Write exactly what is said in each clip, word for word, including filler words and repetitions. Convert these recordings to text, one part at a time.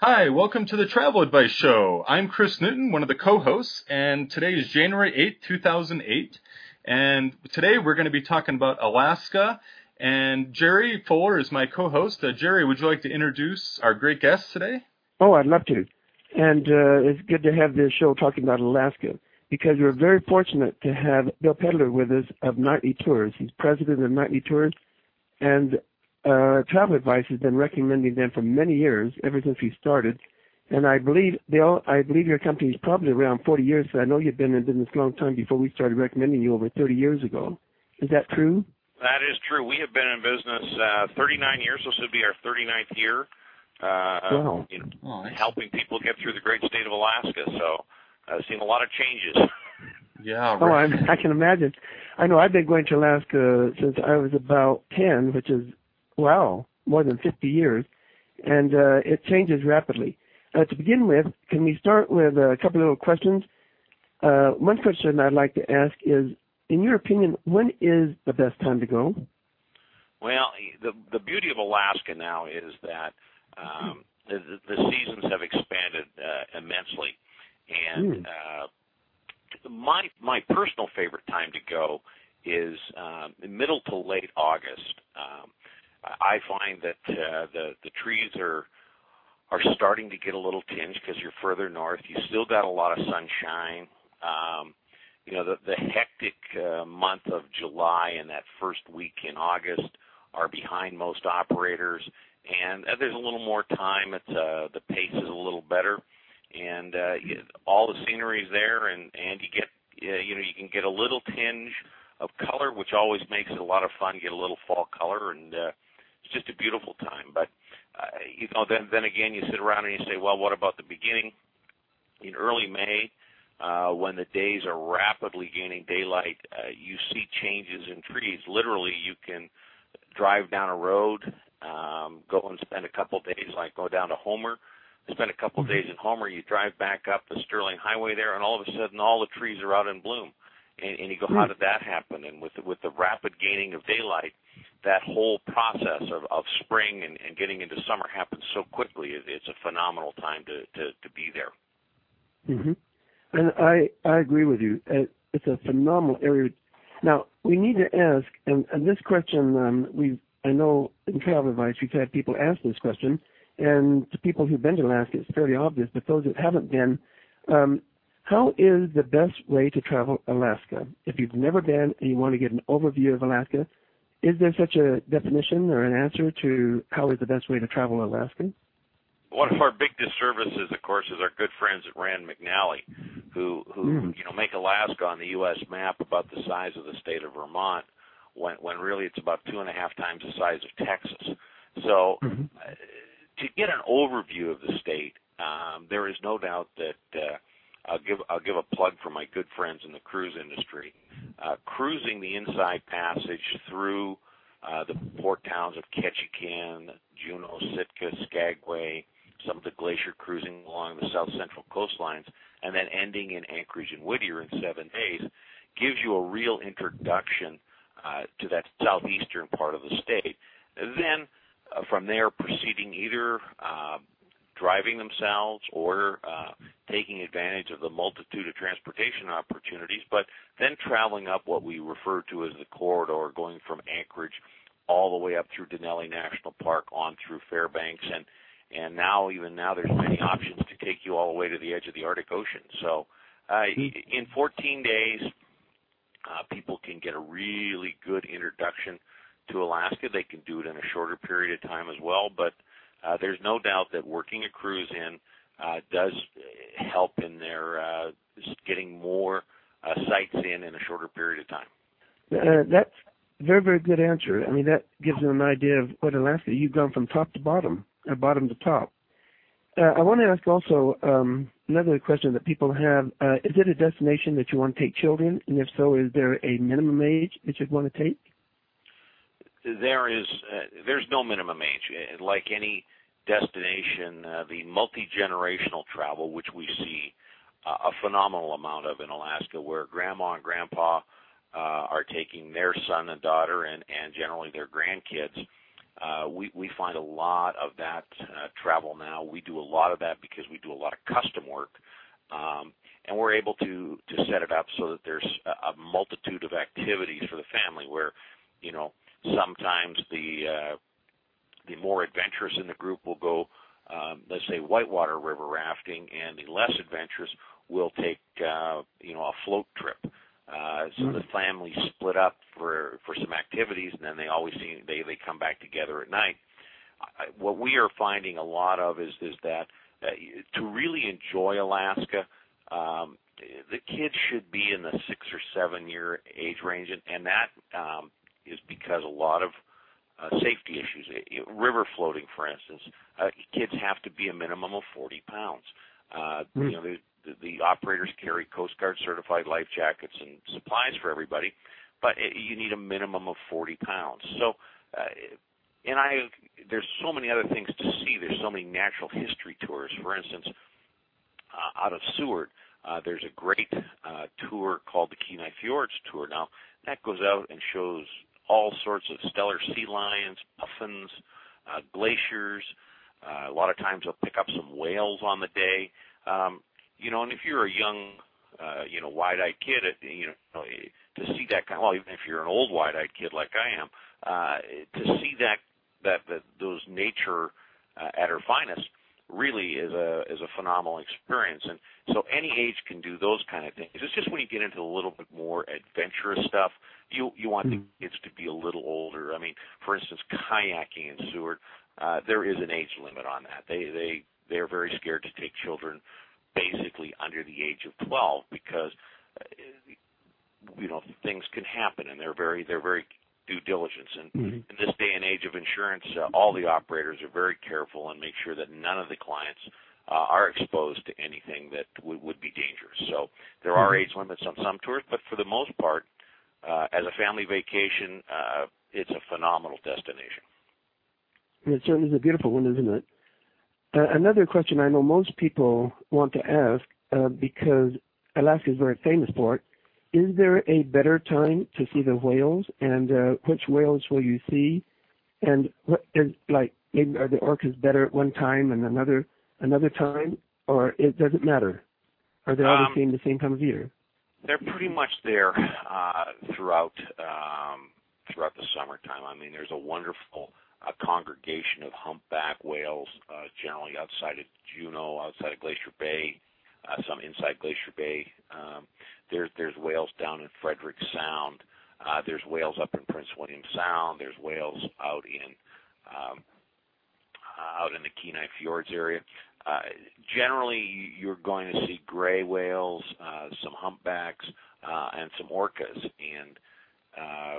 Hi, welcome to the Travel Advice Show. I'm Chris Newton, one of the co-hosts, and today is January eighth, two thousand eight. And today we're going to be talking about Alaska. And Jerry Fuller is my co-host. Uh, Jerry, would you like to introduce our great guest today? Oh, I'd love to. And uh, it's good to have this show talking about Alaska because we're very fortunate to have Bill Pedler with us of Nightly Tours. He's president of Nightly Tours, and uh, Travel Advice has been recommending them for many years, ever since we started. And I believe, Bill, I believe your company is probably around forty years, so I know you've been in business a long time before we started recommending you over thirty years ago. Is that true? That is true. We have been in business uh, thirty-nine years, so this would be our thirty-ninth year. Uh, wow. You know, oh, nice. Helping people get through the great state of Alaska. So I've seen a lot of changes. Yeah. Oh, right. I'm, I can imagine. I know I've been going to Alaska since I was about ten, which is, wow, more than fifty years, and uh, it changes rapidly. Uh, to begin with, can we start with a couple of little questions? Uh, one question I'd like to ask is, in your opinion, when is the best time to go? Well, the the beauty of Alaska now is that um, the, the seasons have expanded uh, immensely, and mm. uh, my my personal favorite time to go is um, middle to late August. Um, I find that uh, the the trees are are starting to get a little tinge because you're further north. You still got a lot of sunshine. Um, you know, the, the hectic uh, month of July and that first week in August are behind most operators, and uh, there's a little more time. It's uh, the pace is a little better, and uh, you, all the scenery is there, and and you get uh, you know you can get a little tinge of color, which always makes it a lot of fun. Get a little fall color, and uh, it's just a beautiful time. But uh, you know, then then again, you sit around and you say, well, what about the beginning? In early May, uh, when the days are rapidly gaining daylight, uh, you see changes in trees. Literally, you can drive down a road, um, go and spend a couple of days, like go down to Homer, spend a couple of days in Homer, you drive back up the Sterling Highway there, and all of a sudden all the trees are out in bloom. And, and you go, how did that happen? And with the, with the rapid gaining of daylight, that whole process of, of spring and, and getting into summer happens so quickly. It, it's a phenomenal time to, to, to be there. Mm-hmm. And I, I agree with you. It's a phenomenal area. Now, we need to ask, and, and this question, um, we I know in Travel Advice we've had people ask this question, and to people who've been to Alaska, it's fairly obvious, but those that haven't been, um, how is the best way to travel Alaska? If you've never been and you want to get an overview of Alaska, is there such a definition or an answer to how is the best way to travel Alaska? One of our big disservices, of course, is our good friends at Rand McNally, who, who mm. you know, make Alaska on the U S map about the size of the state of Vermont, when, when really it's about two and a half times the size of Texas. So mm-hmm. uh, to get an overview of the state, um, there is no doubt that uh, I'll give I'll give a plug for my good friends in the cruise industry. Uh, cruising the Inside Passage through uh, the port towns of Ketchikan, Juneau, Sitka, Skagway, some of the glacier cruising along the south central coastlines, and then ending in Anchorage and Whittier in seven days, gives you a real introduction uh, to that southeastern part of the state. And then uh, from there, proceeding either uh, driving themselves or uh, taking advantage of the multitude of transportation opportunities, but then traveling up what we refer to as the corridor, going from Anchorage all the way up through Denali National Park on through Fairbanks, and And now, even now, there's many options to take you all the way to the edge of the Arctic Ocean. So uh, in fourteen days, uh, people can get a really good introduction to Alaska. They can do it in a shorter period of time as well. But uh, there's no doubt that working a cruise in uh, does help in their uh, getting more uh, sites in in a shorter period of time. Uh, that's a very, very good answer. I mean, that gives them an idea of what Alaska, you've gone from top to bottom. Uh, bottom to top. Uh, I want to ask also um, another question that people have. Uh, is it a destination that you want to take children? And if so, is there a minimum age that you'd want to take? There is. Uh, there's no minimum age. Like any destination, uh, the multi-generational travel, which we see uh, a phenomenal amount of in Alaska, where grandma and grandpa uh, are taking their son and daughter and, and generally their grandkids. Uh, we, we find a lot of that uh, travel now. We do a lot of that because we do a lot of custom work, um, and we're able to, to set it up so that there's a, a multitude of activities for the family where, you know, sometimes the uh, the more adventurous in the group will go, um, let's say, whitewater river rafting, and the less adventurous will take, uh, you know, a float trip. Uh, so mm-hmm. the family split up for, for some activities, and then they always see, they, they come back together at night. I, what we are finding a lot of is, is that uh, to really enjoy Alaska, um, the kids should be in the six or seven year age range, and, and that um, is because a lot of uh, safety issues. River floating, for instance, uh, kids have to be a minimum of forty pounds. Uh, mm-hmm. You know, the, the, the operators carry Coast Guard certified life jackets and supplies for everybody, but it, you need a minimum of forty pounds. So, uh, and I, there's so many other things to see. There's so many natural history tours. For instance, uh, out of Seward, uh, there's a great uh, tour called the Kenai Fjords Tour. Now, that goes out and shows all sorts of stellar sea lions, puffins, uh, glaciers. Uh, a lot of times they'll pick up some whales on the day. Um, you know, and if you're a young, uh, you know, wide-eyed kid, you know, to see that kind of, well, even if you're an old wide-eyed kid like I am, uh, to see that, that, that those nature uh, at her finest really is a is a phenomenal experience. And so any age can do those kind of things. It's just when you get into a little bit more adventurous stuff, you you want mm-hmm. the kids to be a little older. I mean, for instance, kayaking in Seward, uh, there is an age limit on that. They they they're very scared to take children basically under the age of twelve because uh, you know things can happen, and they're very they're very due diligence. And mm-hmm. in this day and age of insurance, uh, all the operators are very careful and make sure that none of the clients uh, are exposed to anything that w- would be dangerous. So there are age limits on some tours, but for the most part, uh, as a family vacation, uh, it's a phenomenal destination. It certainly is a beautiful one, isn't it? Uh, another question I know most people want to ask, uh, because Alaska is very famous for it, is there a better time to see the whales, and uh, which whales will you see? And what is, like, maybe are the orcas better at one time and another another time, or it doesn't matter? Are they all um, the same the same time of year? They're pretty much there uh, throughout um, throughout the summertime. I mean, there's a wonderful uh, congregation of humpback whales, uh, generally outside of Juneau, outside of Glacier Bay. Uh, some inside Glacier Bay. Um, there's there's whales down in Frederick Sound. Uh, there's whales up in Prince William Sound. There's whales out in um, uh, out in the Kenai Fjords area. Uh, generally, you're going to see gray whales, uh, some humpbacks, uh, and some orcas. And uh,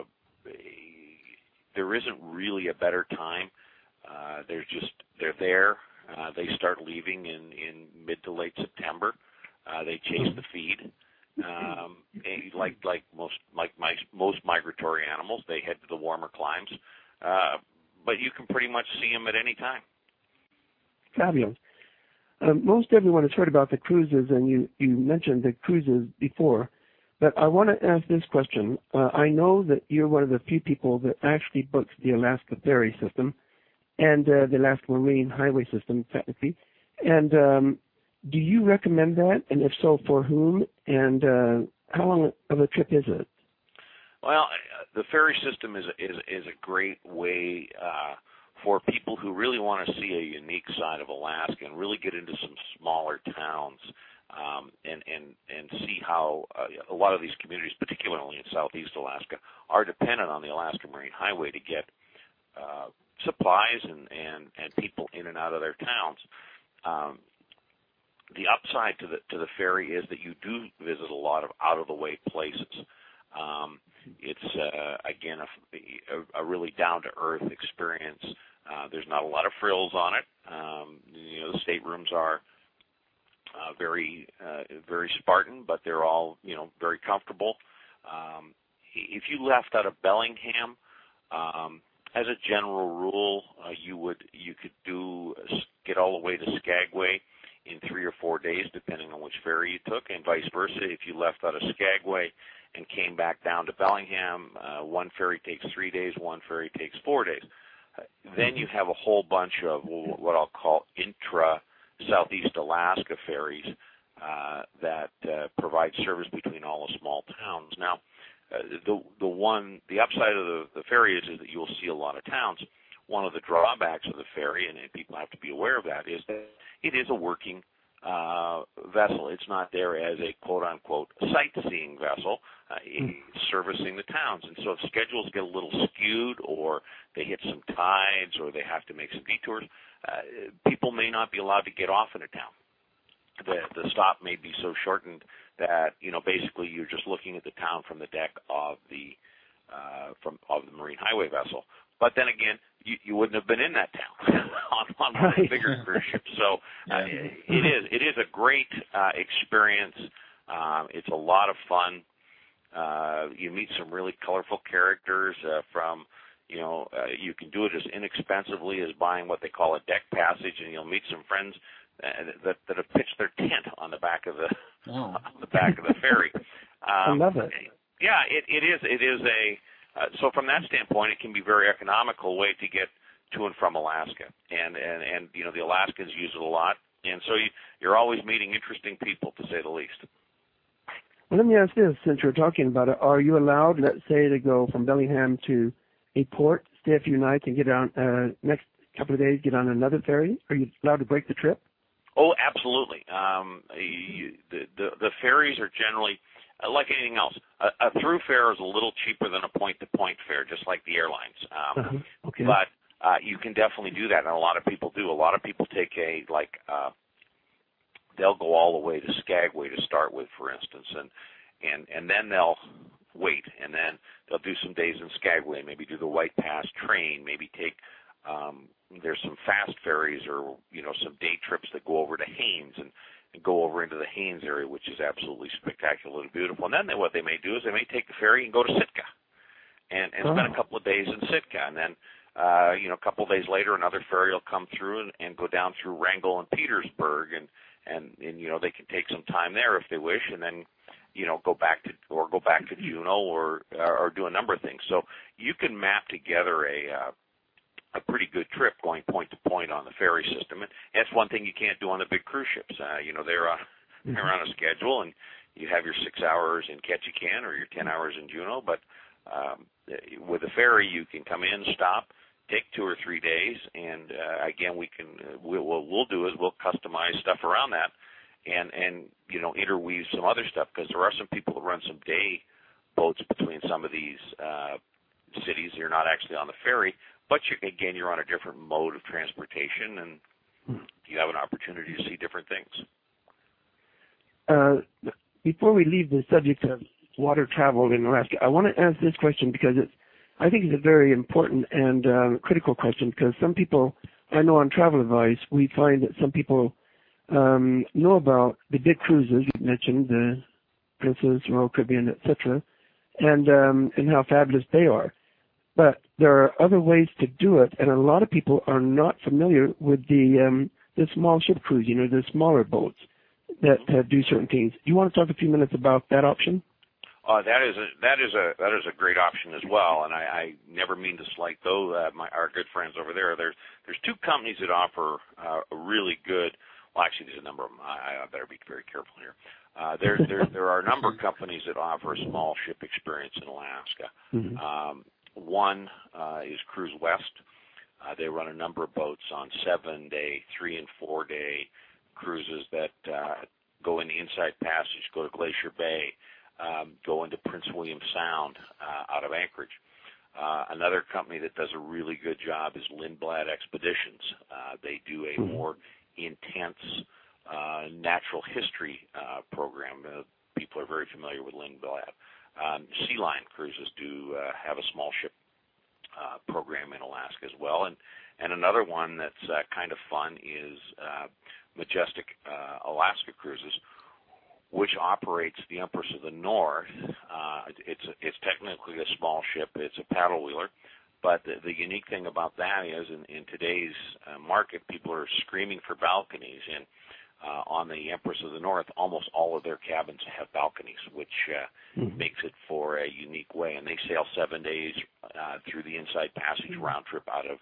there isn't really a better time. Uh, they're just they're there. Uh, they start leaving in, in mid to late September. Uh, they chase the feed, um, like like most like my, most migratory animals. They head to the warmer climes, uh, but you can pretty much see them at any time. Fabulous. Um, most everyone has heard about the cruises, and you, you mentioned the cruises before, but I want to ask this question. Uh, I know that you're one of the few people that actually books the Alaska Ferry system, and uh, the Alaska Marine Highway System, technically. And um, do you recommend that? And if so, for whom? And uh, how long of a trip is it? Well, the ferry system is is is a great way uh, for people who really want to see a unique side of Alaska and really get into some smaller towns um, and and and see how uh, a lot of these communities, particularly in Southeast Alaska, are dependent on the Alaska Marine Highway to get Uh, supplies and, and, and people in and out of their towns. Um, the upside to the to the ferry is that you do visit a lot of out of the way places. Um, it's uh, again a, a, a really down to earth experience. Uh, there's not a lot of frills on it. Um, you know, the staterooms are uh, very uh, very Spartan, but they're all you know very comfortable. Um, if you left out of Bellingham, um, as a general rule, uh, you would you could do get all the way to Skagway in three or four days, depending on which ferry you took, and vice versa. If you left out of Skagway and came back down to Bellingham, uh, one ferry takes three days, one ferry takes four days. Then you have a whole bunch of what I'll call intra-Southeast Alaska ferries uh, that uh, provide service between all the small towns. Now, uh, the the one the upside of the, the ferry is, is that you'll see a lot of towns. One of the drawbacks of the ferry, and people have to be aware of that, is that it is a working uh, vessel. It's not there as a quote-unquote sightseeing vessel. Uh, it's servicing the towns. And so if schedules get a little skewed or they hit some tides or they have to make some detours, uh, people may not be allowed to get off in a town. The, the stop may be so shortened that, you know, basically you're just looking at the town from the deck of the uh, from of the marine highway vessel. But then again, you, you wouldn't have been in that town on, on one of the bigger cruise ships. So uh, it, it is it is a great uh, experience. Um, it's a lot of fun. Uh, you meet some really colorful characters uh, from, you know, uh, you can do it as inexpensively as buying what they call a deck passage, and you'll meet some friends uh, that that have pitched their tent on the back of the oh. on the back of the ferry. I Um, love it. Yeah, it, it is. It is a uh, so from that standpoint, it can be a very economical way to get to and from Alaska, and and and you know the Alaskans use it a lot, and so you, you're always meeting interesting people, to say the least. Well, let me ask this: since you're talking about it, are you allowed, let's say, to go from Bellingham to a port, stay a few nights, and get on uh, next couple of days, get on another ferry? Are you allowed to break the trip? Oh, absolutely. Um, you, the, the the ferries are generally uh, like anything else. A, a through fare is a little cheaper than a point-to-point fare, just like the airlines. Um, uh-huh. Okay. But uh, you can definitely do that, and a lot of people do. A lot of people take a like uh, they'll go all the way to Skagway to start with, for instance, and and and then they'll wait, and then they'll do some days in Skagway, maybe do the White Pass train, maybe take. Um, there's some fast ferries or, you know, some day trips that go over to Haines and, and go over into the Haines area, which is absolutely spectacularly beautiful. And then they, what they may do is they may take the ferry and go to Sitka and, and oh. spend a couple of days in Sitka. And then, uh, you know, a couple of days later, another ferry will come through and, and go down through Wrangell and Petersburg. And, and, and, you know, they can take some time there if they wish and then, you know, go back to, or go back to Juneau or, or do a number of things. So you can map together a, uh, a pretty good trip going point to point on the ferry system. And that's one thing you can't do on the big cruise ships. Uh, you know, they're on, they're on a schedule, and you have your six hours in Ketchikan or your ten hours in Juneau. But um, with a ferry, you can come in, stop, take two or three days, and uh, again, we can. We, what we'll do is we'll customize stuff around that, and and you know interweave some other stuff, because there are some people that run some day boats between some of these uh, cities. You're not actually on the ferry. But you, again, you're on a different mode of transportation, and you have an opportunity to see different things. Uh, before we leave the subject of water travel in Alaska, I want to ask this question because it's, I think it's a very important and uh, critical question, because some people, I know on Travel Advice, we find that some people um, know about the big cruises you mentioned, the Princess, Royal Caribbean, et cetera, and um, and how fabulous they are. But there are other ways to do it, and a lot of people are not familiar with the um, the small ship cruise, you know, the smaller boats that uh, do certain things. Do you want to talk a few minutes about that option? Uh, that is a that is a that is a great option as well, and I, I never mean to slight those uh, my our good friends over there. There's there's two companies that offer uh, a really good. Well, actually, there's a number of them. I, I better be very careful here. Uh, there there there are a number of companies that offer a small ship experience in Alaska. Mm-hmm. Um, One uh, is Cruise West. Uh, they run a number of boats on seven-day, three- and four-day cruises that uh, go in the Inside Passage, go to Glacier Bay, um, go into Prince William Sound uh, out of Anchorage. Uh, another company that does a really good job is Lindblad Expeditions. Uh, they do a more intense uh, natural history uh, program. Uh, people are very familiar with Lindblad. Um, Sea Line Cruises do uh, have a small ship uh, program in Alaska as well, and and another one that's uh, kind of fun is uh, Majestic uh, Alaska Cruises, which operates the Empress of the North. Uh, it's it's technically a small ship; it's a paddle wheeler, but the, the unique thing about that is, in, in today's uh, market, people are screaming for balconies, and Uh, on the Empress of the North, almost all of their cabins have balconies, which uh, mm-hmm. makes it for a unique way. And they sail seven days uh, through the Inside Passage round trip out of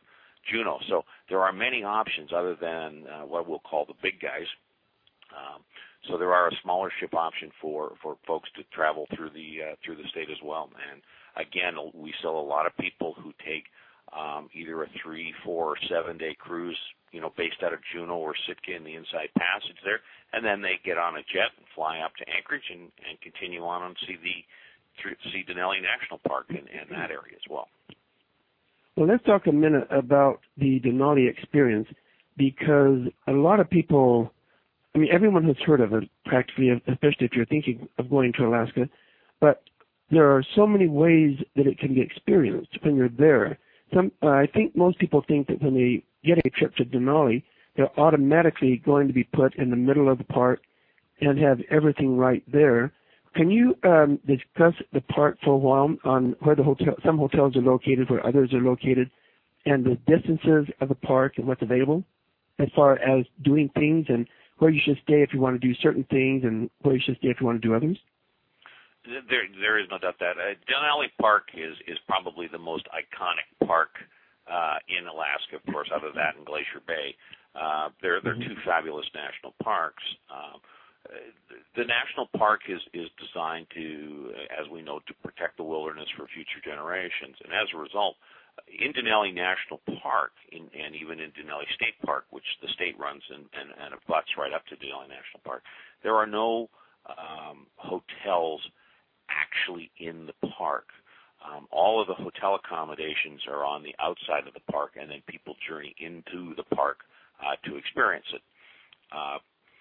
Juneau. So there are many options other than uh, what we'll call the big guys. Um, so there are a smaller ship option for, for folks to travel through the uh, through the state as well. And again, we still a lot of people who take um, either a three, four, or seven day cruise, you know, based out of Juneau or Sitka in the Inside Passage there, and then they get on a jet and fly up to Anchorage and, and continue on and see the see Denali National Park in, in that area as well. Well, let's talk a minute about the Denali experience, because a lot of people, I mean, everyone has heard of it practically, especially if you're thinking of going to Alaska, but there are so many ways that it can be experienced when you're there. Some, uh, I think most people think that when they get a trip to Denali, they're automatically going to be put in the middle of the park and have everything right there. Can you um, discuss the park for a while on where the hotel, some hotels are located, where others are located, and the distances of the park and what's available as far as doing things and where you should stay if you want to do certain things and where you should stay if you want to do others? There, there is no doubt that uh, Denali Park is is probably the most iconic park uh, in Alaska, of course, other than that in Glacier Bay. Uh, they're they're two fabulous national parks. Um, the national park is is designed to, as we know, to protect the wilderness for future generations, and as a result, in Denali National Park, in, and even in Denali State Park, which the state runs and and, and abuts right up to Denali National Park, there are no um, hotels actually in the park. Um, all of the hotel accommodations are on the outside of the park, and then people journey into the park uh, to experience it. Uh,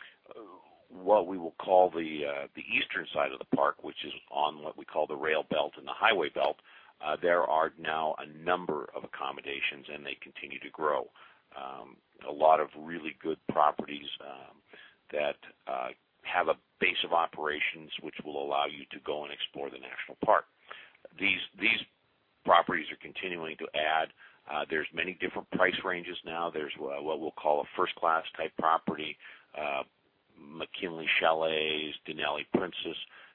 what we will call the uh, the eastern side of the park, which is on what we call the rail belt and the highway belt, uh, there are now a number of accommodations, and they continue to grow. Um, a lot of really good properties um, that uh, have a base of operations which will allow you to go and explore the national park. These these properties are continuing to add. Uh, there's many different price ranges now. There's uh, what we'll call a first-class type property, uh, McKinley Chalets, Denali Princess,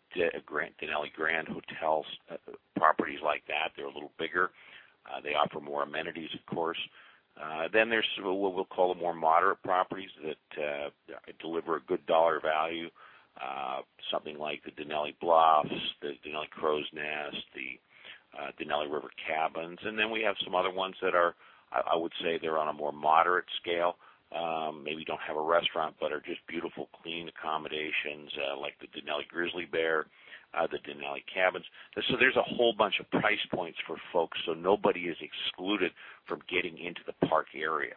Denali Grand Hotels, uh, properties like that. They're a little bigger. Uh, they offer more amenities, of course. Uh, then there's what we'll call the more moderate properties that uh, deliver a good dollar value, uh, something like the Denali Bluffs, the Denali Crow's Nest, the uh, Denali River Cabins, and then we have some other ones that are, I, I would say, they're on a more moderate scale. Um, maybe don't have a restaurant, but are just beautiful, clean accommodations, uh, like the Denali Grizzly Bear, uh, the Denali Cabins. So there's a whole bunch of price points for folks, so nobody is excluded from getting into the park area.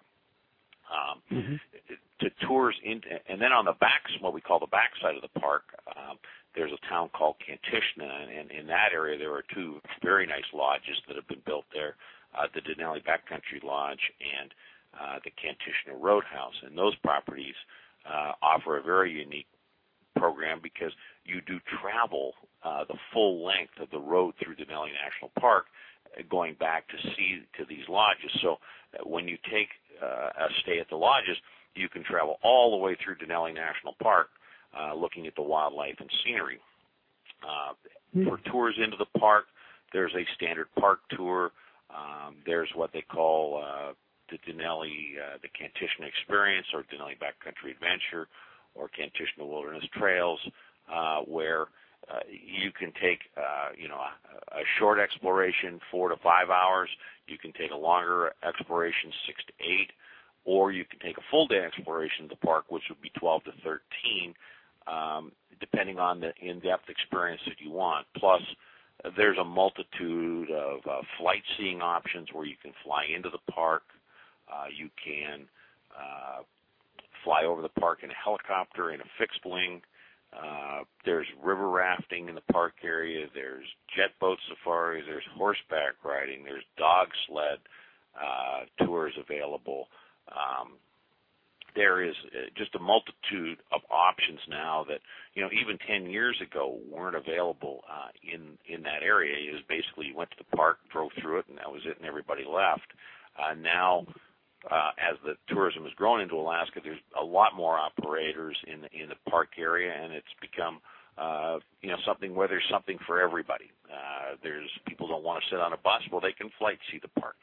Um, mm-hmm. To tours in, and then on the back, what we call the back side of the park, um, there's a town called Kantishna, and in that area there are two very nice lodges that have been built there, uh, the Denali Backcountry Lodge and Uh, the Kantishna Roadhouse, and those properties uh, offer a very unique program because you do travel uh, the full length of the road through Denali National Park, uh, going back to see to these lodges. So uh, when you take uh, a stay at the lodges, you can travel all the way through Denali National Park, uh, looking at the wildlife and scenery. Uh, mm-hmm. For tours into the park, there's a standard park tour. Um, there's what they call uh, the Denali, uh, the Kantishna Experience, or Denali Backcountry Adventure, or Kantishna Wilderness Trails, uh, where uh, you can take, uh, you know, a, a short exploration, four to five hours. You can take a longer exploration, six to eight, or you can take a full day exploration of the park, which would be twelve to thirteen, um, depending on the in-depth experience that you want. Plus, uh, there's a multitude of uh, flight seeing options where you can fly into the park. Uh, you can uh, fly over the park in a helicopter, in a fixed wing. Uh, there's river rafting in the park area. There's jet boat safaris. There's horseback riding. There's dog sled uh, tours available. Um, there is just a multitude of options now that, you know, even ten years ago weren't available uh, in, in that area. It was basically you went to the park, drove through it, and that was it, and everybody left. Uh, now, Uh, as the tourism has grown into Alaska, there's a lot more operators in the, in the park area, and it's become, uh, you know, something where there's something for everybody. Uh, there's people don't want to sit on a bus, well, they can flight see the park.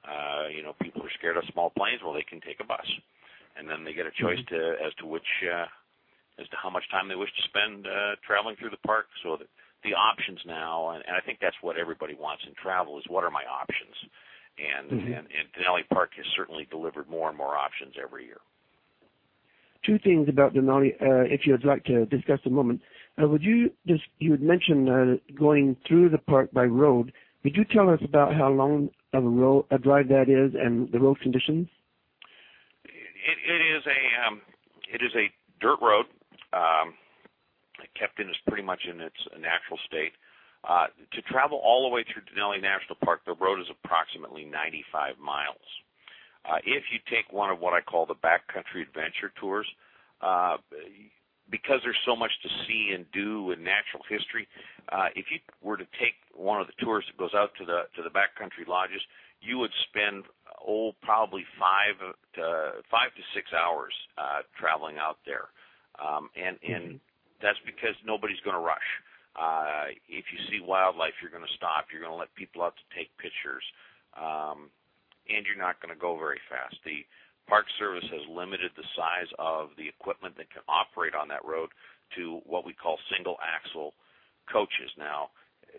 Uh, you know, people are scared of small planes. Well, they can take a bus, and then they get a choice to as to which uh, as to how much time they wish to spend uh, traveling through the park. So that the options now, and, and I think that's what everybody wants in travel, is what are my options? And, mm-hmm. and, and Denali Park has certainly delivered more and more options every year. Two things about Denali, uh, if you'd like to discuss a moment. Uh, would you just, you had mentioned uh, going through the park by road. Would you tell us about how long of a road, a drive that is, and the road conditions? It, it is a, um, it is a dirt road. Um, kept in is pretty much in its natural state. Uh, to travel all the way through Denali National Park, the road is approximately ninety-five miles. Uh, if you take one of what I call the backcountry adventure tours, uh, because there's so much to see and do in natural history, uh, if you were to take one of the tours that goes out to the to the backcountry lodges, you would spend oh probably five to five to six hours uh, traveling out there, um, and and mm-hmm. that's because nobody's going to rush. Uh, if you see wildlife, you're going to stop. You're going to let people out to take pictures, um, and you're not going to go very fast. The Park Service has limited the size of the equipment that can operate on that road to what we call single-axle coaches. Now,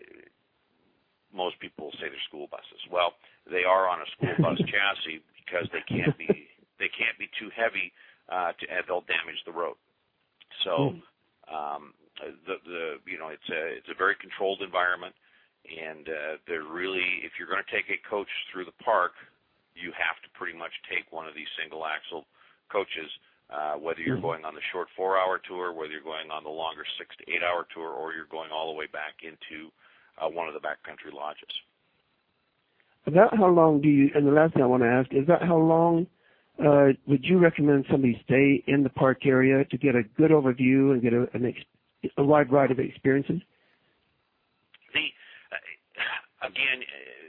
most people will say they're school buses. Well, they are on a school bus chassis because they can't be they can't be too heavy uh, to and they'll damage the road. So. Um, The, the you know it's a it's a very controlled environment, and uh, they're really, if you're going to take a coach through the park, you have to pretty much take one of these single axle coaches, uh, whether you're going on the short four hour tour, whether you're going on the longer six to eight hour tour, or you're going all the way back into uh, one of the backcountry lodges. About how long do you? And the last thing I want to ask is that how long uh, would you recommend somebody stay in the park area to get a good overview and get a, an experience? A wide variety of experiences. The uh, again,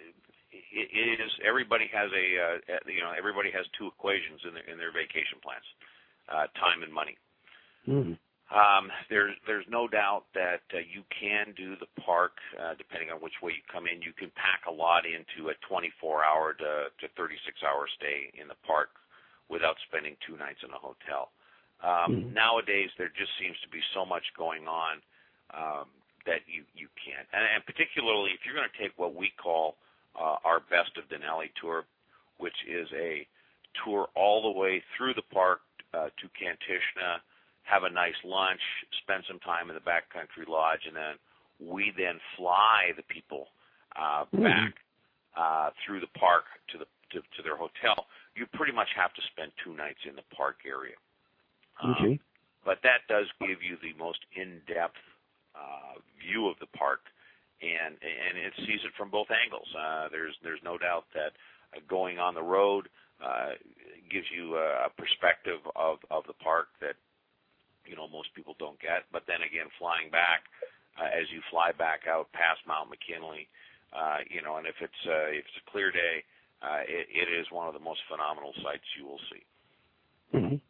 it, it is everybody has a uh, you know everybody has two equations in their in their vacation plans, uh, time and money. Mm-hmm. Um, there's there's no doubt that uh, you can do the park uh, depending on which way you come in. You can pack a lot into a twenty-four hour to, to thirty-six hour stay in the park without spending two nights in a hotel. Um, mm-hmm. Nowadays, there just seems to be so much going on um, that you, you can't. And, and particularly if you're going to take what we call uh, our Best of Denali tour, which is a tour all the way through the park uh, to Kantishna, have a nice lunch, spend some time in the backcountry lodge, and then we then fly the people uh, mm-hmm. back uh, through the park to, the, to, to their hotel. You pretty much have to spend two nights in the park area. Okay. Um, but that does give you the most in-depth uh, view of the park, and and it sees it from both angles. Uh, there's there's no doubt that uh, going on the road uh, gives you a perspective of, of the park that you know most people don't get. But then again, flying back, uh, as you fly back out past Mount McKinley, uh, you know, and if it's uh, if it's a clear day, uh, it, it is one of the most phenomenal sights you will see. Mm-hmm.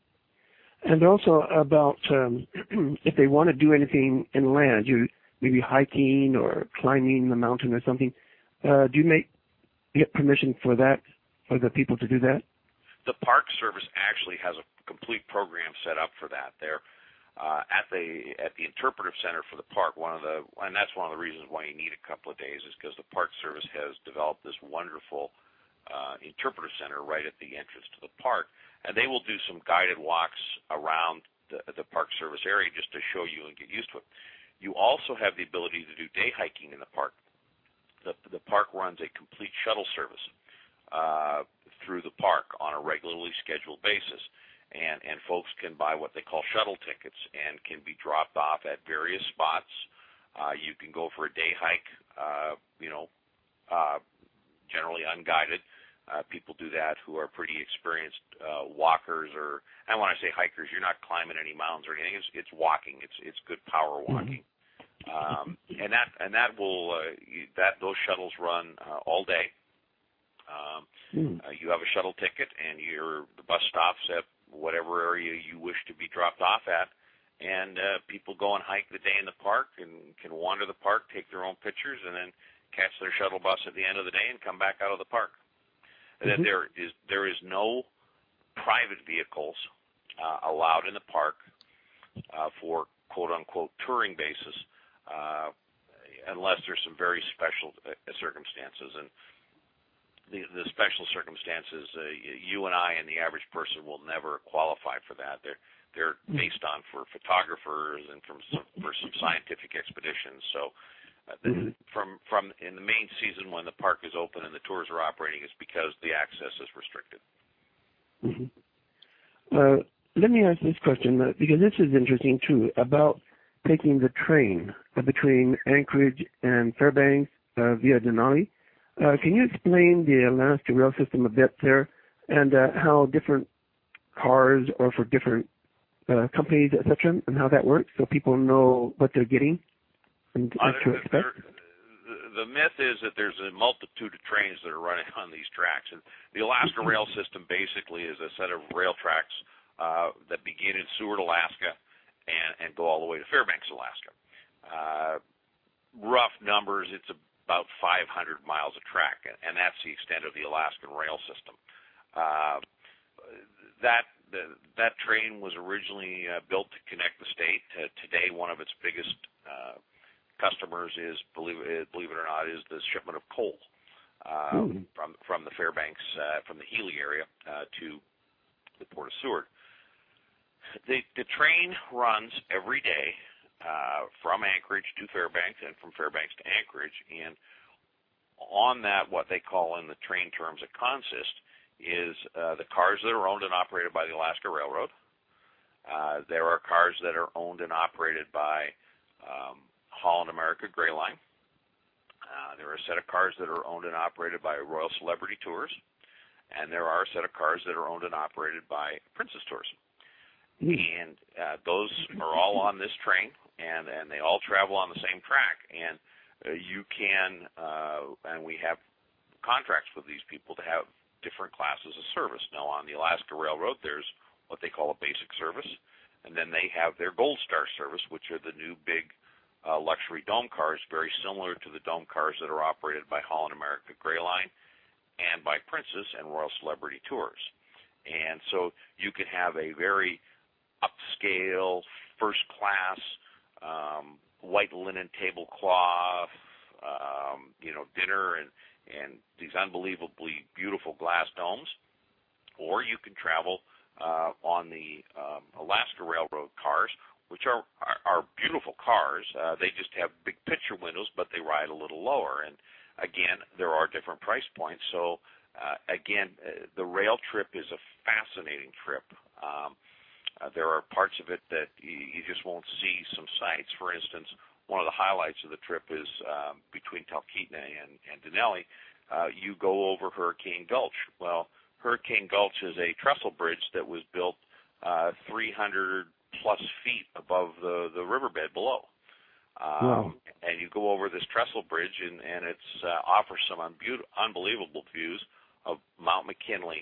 And also about um, if they want to do anything in land, you maybe hiking or climbing the mountain or something. Uh, do you make get permission for that for the people to do that? The Park Service actually has a complete program set up for that. They're uh, at the at the interpretive center for the park. One of the and that's one of the reasons why you need a couple of days is because the Park Service has developed this wonderful uh, interpretive center right at the entrance to the park. And they will do some guided walks around the, the Park Service area just to show you and get used to it. You also have the ability to do day hiking in the park. The, the park runs a complete shuttle service uh, through the park on a regularly scheduled basis. And, and folks can buy what they call shuttle tickets and can be dropped off at various spots. Uh, you can go for a day hike, uh, you know, uh, generally unguided. Uh, people do that who are pretty experienced uh, walkers, or and when I say hikers, you're not climbing any mountains or anything. It's, it's walking. It's it's good power walking, mm-hmm. um, and that and that will uh, you, that those shuttles run uh, all day. Um, mm. uh, you have a shuttle ticket, and your the bus stops at whatever area you wish to be dropped off at, and uh, people go and hike the day in the park and can wander the park, take their own pictures, and then catch their shuttle bus at the end of the day and come back out of the park. that mm-hmm. there is there is no private vehicles uh, allowed in the park uh, for quote unquote touring basis, uh, unless there's some very special uh, circumstances. And the the special circumstances, uh, you and I and the average person will never qualify for that. They're they're based on for photographers and from some, for some scientific expeditions. So. Uh, the, mm-hmm. From from in the main season when the park is open and the tours are operating, is because the access is restricted. Mm-hmm. Uh, let me ask this question uh, because this is interesting too about taking the train uh, between Anchorage and Fairbanks uh, via Denali. Uh, can you explain the Alaska rail system a bit there, and uh, how different cars are for different uh, companies, et cetera, and how that works, so people know what they're getting? And uh, there, there, the myth is that there's a multitude of trains that are running on these tracks. And the Alaska Rail System basically is a set of rail tracks uh, that begin in Seward, Alaska, and, and go all the way to Fairbanks, Alaska. Uh, rough numbers, it's about five hundred miles of track, and, and that's the extent of the Alaskan Rail System. Uh, that the, that train was originally uh, built to connect the state. Uh, today, one of its biggest uh, customers is, believe it, believe it or not, is the shipment of coal uh, mm. from from the Fairbanks, uh, from the Healy area uh, to the Port of Seward. The, the train runs every day uh, from Anchorage to Fairbanks and from Fairbanks to Anchorage, and on that, what they call in the train terms a consist is uh, the cars that are owned and operated by the Alaska Railroad. Uh, there are cars that are owned and operated by um, Holland America Gray Line. Uh, there are a set of cars that are owned and operated by Royal Celebrity Tours, and there are a set of cars that are owned and operated by Princess Tours. Mm. And uh, those are all on this train, and, and they all travel on the same track. And uh, you can, uh, and we have contracts with these people to have different classes of service. Now, on the Alaska Railroad, there's what they call a basic service, and then they have their Gold Star service, which are the new big Uh, luxury dome cars, very similar to the dome cars that are operated by Holland America Gray Line and by Princess and Royal Celebrity Tours. And so you can have a very upscale, first-class, um, white linen tablecloth, um, you know, dinner and, and these unbelievably beautiful glass domes, or you can travel uh, on the um, Alaska Railroad cars, which are, are, are beautiful cars. Uh, they just have big picture windows, but they ride a little lower. And, again, there are different price points. So, uh, again, uh, the rail trip is a fascinating trip. Um, uh, there are parts of it that you, you just won't see some sights. For instance, one of the highlights of the trip is um, between Talkeetna and, and Denali. Uh, you go over Hurricane Gulch. Well, Hurricane Gulch is a trestle bridge that was built uh, three hundred plus feet above the, the riverbed below. Um, wow. And you go over this trestle bridge, and, and it uh, offers some unbe- unbelievable views of Mount McKinley.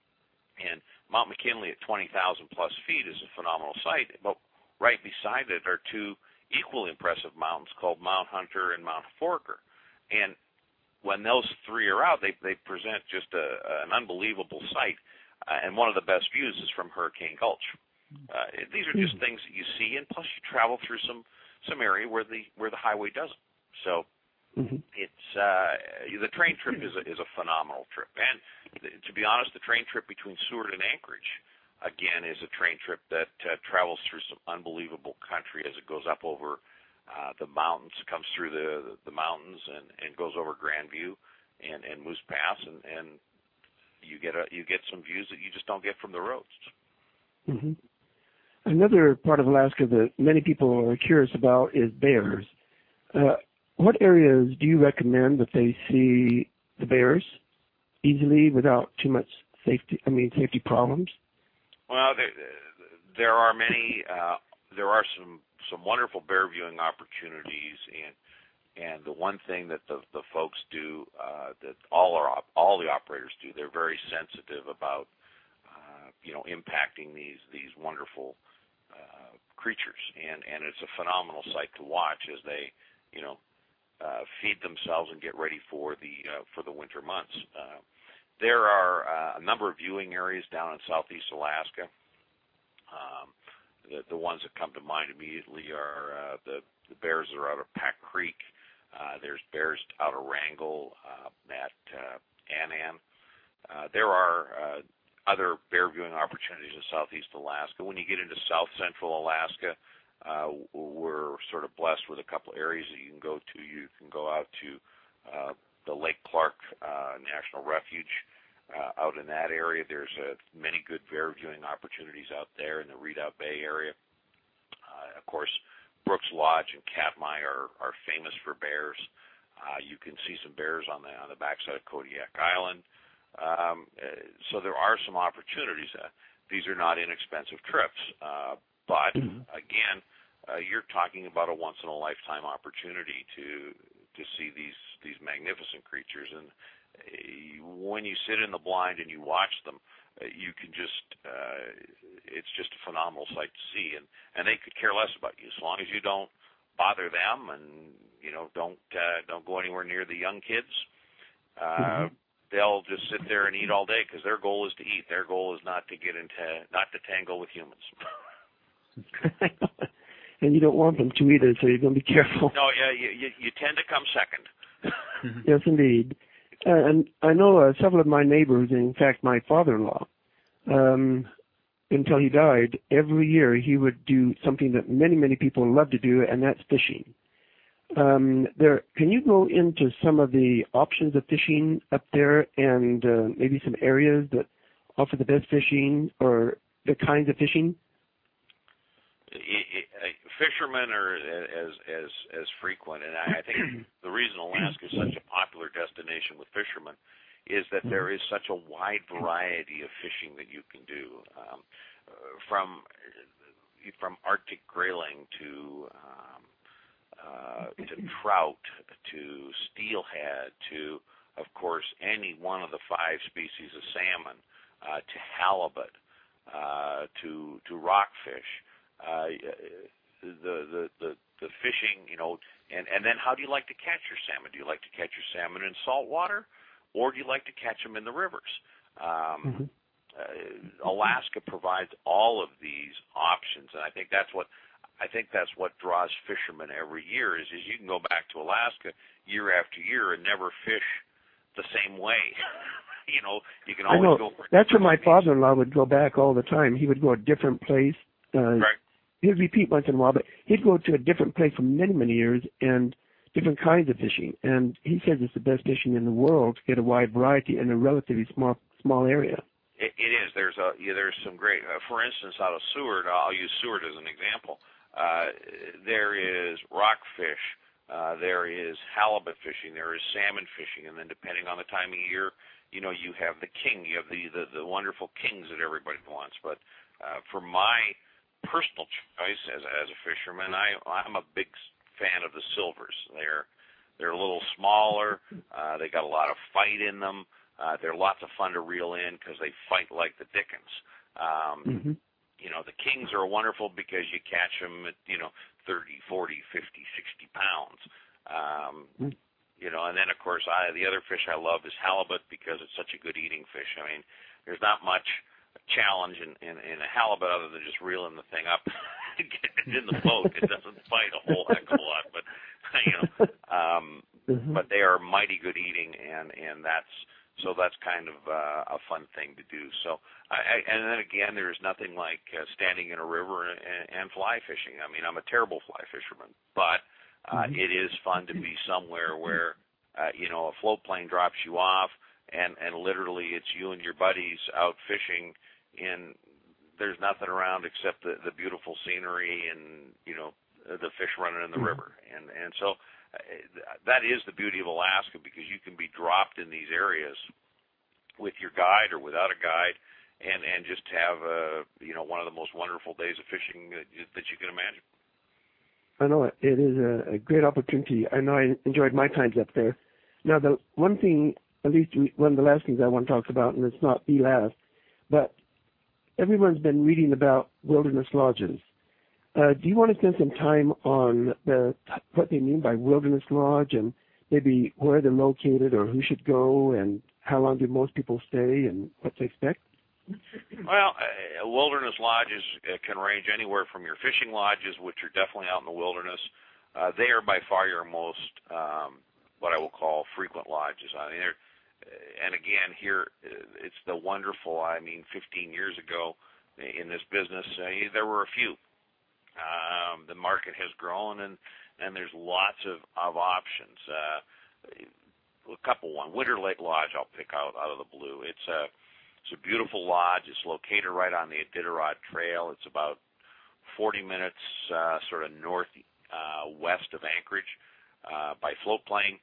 And Mount McKinley at twenty thousand plus feet is a phenomenal sight, but right beside it are two equally impressive mountains called Mount Hunter and Mount Foraker. And when those three are out, they, they present just a, an unbelievable sight. Uh, and one of the best views is from Hurricane Gulch. Uh, these are just things that you see, and plus you travel through some, some area where the where the highway doesn't. So mm-hmm. it's uh, the train trip is a, is a phenomenal trip. And th- to be honest, the train trip between Seward and Anchorage, again, is a train trip that uh, travels through some unbelievable country as it goes up over uh, the mountains, comes through the the mountains, and, and goes over Grandview and, and Moose Pass, and, and you get a you get some views that you just don't get from the roads. Mm-hmm. Another part of Alaska that many people are curious about is bears. Uh, what areas do you recommend that they see the bears easily without too much safety? I mean, safety problems. Well, there, there are many. Uh, there are some some wonderful bear viewing opportunities, and and the one thing that the the folks do, uh, that all our all the operators do, they're very sensitive about uh, you know impacting these these wonderful Uh, creatures, and, and it's a phenomenal sight to watch as they, you know, uh, feed themselves and get ready for the uh, for the winter months. Uh, there are uh, a number of viewing areas down in southeast Alaska. Um, the, the ones that come to mind immediately are uh, the, the bears that are out of Pack Creek. Uh, there's bears out of Wrangell uh, at uh, Annan. Uh, there are uh, other bear viewing opportunities in southeast Alaska. When you get into south central Alaska, uh, we're sort of blessed with a couple areas that you can go to. You can go out to uh, the Lake Clark uh, National Refuge. Uh, out in that area, there's uh, many good bear viewing opportunities out there in the Redoubt Bay area. Uh, of course, Brooks Lodge and Katmai are, are famous for bears. Uh, you can see some bears on the on the backside of Kodiak Island. Um, uh, so there are some opportunities. Uh, these are not inexpensive trips, uh, but mm-hmm. again, uh, you're talking about a once in a lifetime opportunity to to see these these magnificent creatures. And when you sit in the blind and you watch them, uh, you can just, uh, it's just a phenomenal sight to see. And, and they could care less about you as long as you don't bother them and, you know, don't, uh, don't go anywhere near the young kids. Uh, mm-hmm. They'll just sit there and eat all day because their goal is to eat. Their goal is not to get into, not to tangle with humans. And you don't want them to either, so you're going to be careful. No, yeah, you, you, you tend to come second. Yes, indeed. Uh, and I know uh, several of my neighbors, in fact, my father-in-law, um, until he died, every year he would do something that many, many people love to do, and that's fishing. Um, there, can you go into some of the options of fishing up there and uh, maybe some areas that offer the best fishing or the kinds of fishing? Fishermen are as as as frequent, and I think the reason Alaska is such a popular destination with fishermen is that there is such a wide variety of fishing that you can do, um, from from Arctic grayling to um, uh, to trout to steelhead to, of course, any one of the five species of salmon, uh, to halibut, uh, to to rockfish. Uh, the, the the the fishing, you know, and and then how do you like to catch your salmon? Do you like to catch your salmon in salt water, or do you like to catch them in the rivers? Um, mm-hmm. uh, Alaska provides all of these options, and I think that's what I think that's what draws fishermen every year. Is is you can go back to Alaska year after year and never fish the same way. You know, you can always I know. go. For that's where my father-in-law would go back all the time. He would go a different place. Uh, right. He'd repeat once in a while, but he'd go to a different place for many, many years and different kinds of fishing. And he says it's the best fishing in the world to get a wide variety in a relatively small small area. It, it is. There's a yeah, there's some great. Uh, for instance, out of Seward, I'll use Seward as an example. Uh, there is rockfish. Uh, there is halibut fishing. There is salmon fishing, and then depending on the time of year, you know, you have the king. You have the the, the wonderful kings that everybody wants. But uh, for my personal choice as as a fisherman, I I'm a big fan of the silvers. They're they're a little smaller. Uh, they got a lot of fight in them. Uh, they're lots of fun to reel in because they fight like the dickens. Um, mm-hmm. You know, the kings are wonderful because you catch them at, you know, thirty, forty, fifty, sixty pounds. Um, mm-hmm. You know, and then of course I the other fish I love is halibut because it's such a good eating fish. I mean, there's not much challenge in, in, in a halibut other than just reeling the thing up and getting it in the boat. It doesn't fight a whole heck of a lot, but you know, um, mm-hmm. but they are mighty good eating, and and that's so that's kind of uh, a fun thing to do. So, I, I, and then again, there is nothing like uh, standing in a river and, and fly fishing. I mean, I'm a terrible fly fisherman, but uh, mm-hmm. it is fun to be somewhere where uh, you know a float plane drops you off. And and literally, it's you and your buddies out fishing, and there's nothing around except the, the beautiful scenery and you know the fish running in the river. And and so uh, that is the beauty of Alaska, because you can be dropped in these areas with your guide or without a guide, and and just have a you know one of the most wonderful days of fishing that you, that you can imagine. I know it, it is a, a great opportunity. I know I enjoyed my times up there. Now, the one thing. At least one of the last things I want to talk about, and it's not the last, but everyone's been reading about wilderness lodges. Uh, do you want to spend some time on the, what they mean by wilderness lodge and maybe where they're located or who should go and how long do most people stay and what to expect? Well, uh, wilderness lodges uh, can range anywhere from your fishing lodges, which are definitely out in the wilderness. Uh, they are by far your most, um, what I will call frequent lodges. I mean, they're, and again, here, uh, it's the wonderful, I mean, fifteen years ago in this business, uh, there were a few. Um, the market has grown, and, and there's lots of, of options. Uh, a couple, one, Winter Lake Lodge I'll pick out out of the blue. It's a It's a beautiful lodge. It's located right on the Iditarod Trail. It's about forty minutes uh, sort of north uh, west of Anchorage uh, by floatplane,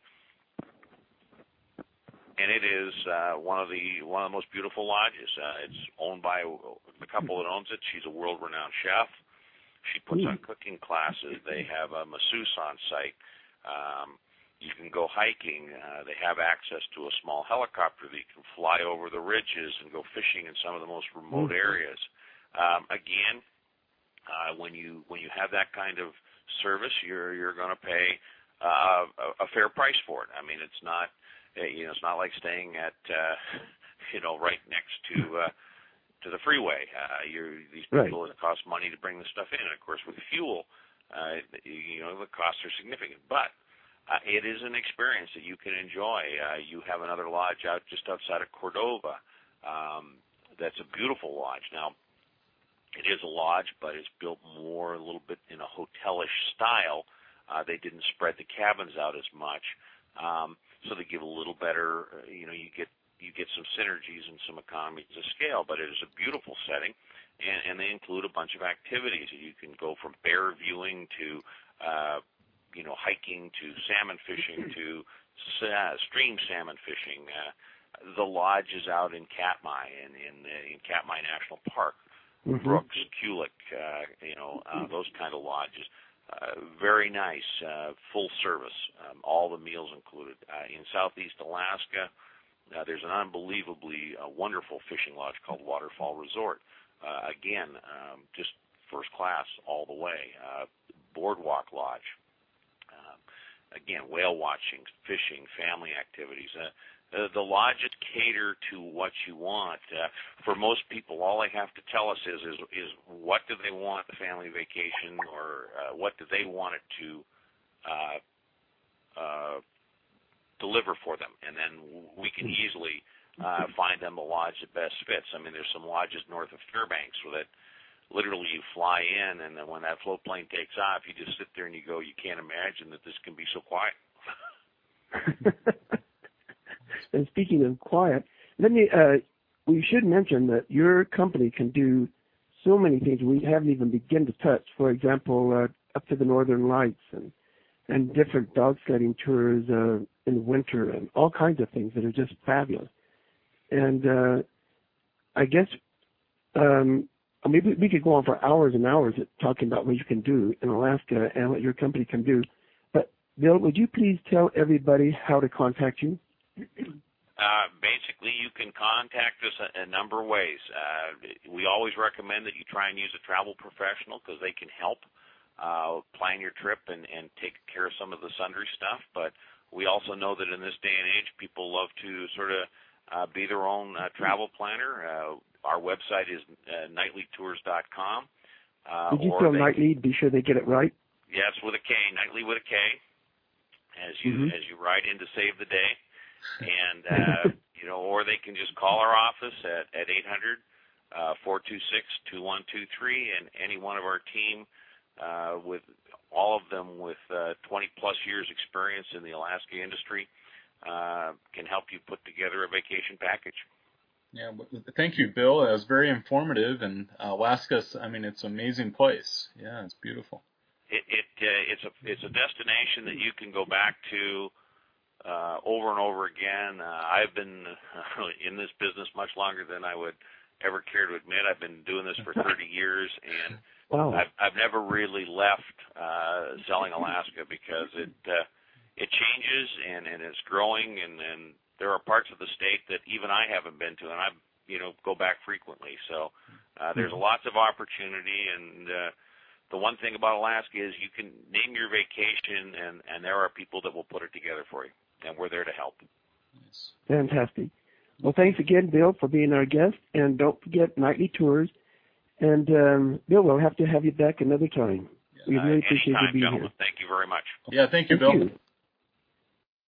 and it is uh, one of the one of the most beautiful lodges. Uh, it's owned by the couple that owns it. She's a world-renowned chef. She puts on cooking classes. They have a masseuse on site. Um, You can go hiking. Uh, they have access to a small helicopter that you can fly over the ridges and go fishing in some of the most remote areas. Um, again, uh, when you when you have that kind of service, you're you're going to pay uh, a, a fair price for it. I mean, it's not you know it's not like staying at uh, you know right next to uh, to the freeway. Uh, you're these people, right. It costs money to bring the stuff in, and of course with fuel, uh, you know the costs are significant, but Uh, it is an experience that you can enjoy. Uh, you have another lodge out just outside of Cordova. Um, that's a beautiful lodge. Now, it is a lodge, but it's built more a little bit in a hotelish style. Uh, they didn't spread the cabins out as much, um, so they give a little better. Uh, you know, you get you get some synergies and some economies of scale. But it is a beautiful setting, and, and they include a bunch of activities. You can go from bear viewing to uh, you know, hiking to salmon fishing to uh, stream salmon fishing. Uh, the lodge is out in Katmai, in in, in Katmai National Park, mm-hmm. Brooks, Kulik, uh, you know, uh, those kind of lodges. Uh, very nice, uh, full service, um, all the meals included. Uh, in Southeast Alaska, uh, there's an unbelievably uh, wonderful fishing lodge called Waterfall Resort. Uh, again, um, just first class all the way. Uh, Boardwalk Lodge. Again, whale watching, fishing, family activities. Uh, uh, the lodges cater to what you want. Uh, for most people, all they have to tell us is, is, is what do they want the family vacation, or uh, what do they want it to uh, uh, deliver for them, and then we can easily uh, find them a lodge that best fits. I mean, there's some lodges north of Fairbanks where that literally you fly in, and then when that float plane takes off, you just sit there and you go, you can't imagine that this can be so quiet. And speaking of quiet, let me, uh, we should mention that your company can do so many things we haven't even begun to touch. For example, uh, up to the Northern Lights and, and different dog sledding tours uh, in the winter and all kinds of things that are just fabulous. And uh, I guess um, I mean, we, we could go on for hours and hours at talking about what you can do in Alaska and what your company can do. But, Bill, would you please tell everybody how to contact you? Uh, basically, you can contact us a, a number of ways. Uh, we always recommend that you try and use a travel professional because they can help uh, plan your trip and, and take care of some of the sundry stuff. But we also know that in this day and age, people love to sort of uh, be their own uh, travel planner. Uh, Our website is uh, nightly tours dot com. Uh, Did you tell Nightly to be sure they get it right? Yes, with a K, Nightly with a K, as you mm-hmm. as you write in to save the day, and uh, you know, or they can just call our office at at eight hundred, four two six, two one two three, and any one of our team, uh, with all of them with uh, twenty plus years experience in the Alaska industry, uh, can help you put together a vacation package. Yeah, thank you, Bill. It was very informative, and Alaska, I mean, it's an amazing place. Yeah, it's beautiful. It, it uh, it's a it's a destination that you can go back to uh, over and over again. Uh, I've been in this business much longer than I would ever care to admit. I've been doing this for thirty years, and wow. I've I've never really left uh, selling Alaska because it uh, it changes and, and it's growing, and, and there are parts of the state that even I haven't been to, and I, you know, go back frequently. So uh, there's lots of opportunity, and uh, the one thing about Alaska is you can name your vacation, and, and there are people that will put it together for you, and we're there to help. Fantastic. Well, thanks again, Bill, for being our guest. And don't forget Nightly Tours. And, um, Bill, we'll have to have you back another time. We really uh, appreciate anytime, you being gentlemen. here. Thank you very much. Yeah, thank you, Thank Bill. you.